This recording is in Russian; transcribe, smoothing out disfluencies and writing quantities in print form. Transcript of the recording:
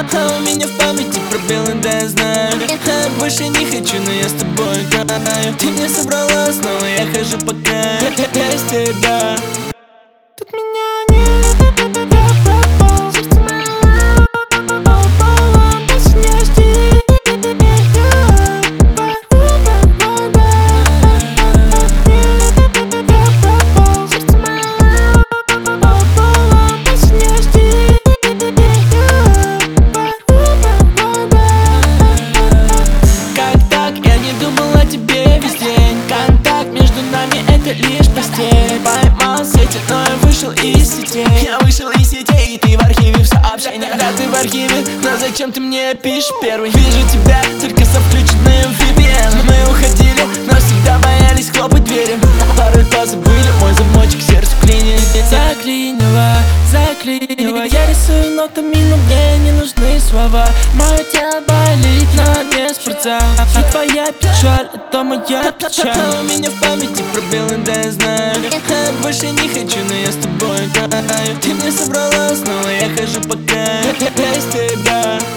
А у меня в памяти пробелы, да я знаю. Больше не хочу, но я с тобой играю. Ты мне собрала снова, я хожу по краю. Без тебя тут меня нет, я пропал. Сердце мое упало, больше не жди. Лишь постель. Поймал сети, но я вышел из сетей. Я вышел из сетей, и ты в архиве в сообщениях. Да, ты в архиве, но зачем ты мне пишешь первый? Вижу тебя только со включенным VPN. Мы уходили, но всегда боялись хлопать двери. Порой позабыли, мой замочек сердцу клинит. Заклинило, заклинило. Я рисую нотами, но мне не нужны слова. Мое тело болит, но без спорта. И твоя печаль, это моя печаль. У меня в памяти пробелы, да я знаю. Больше не хочу, но я с тобой играю. Ты мне собрала снова, я хожу по краю. Без тебя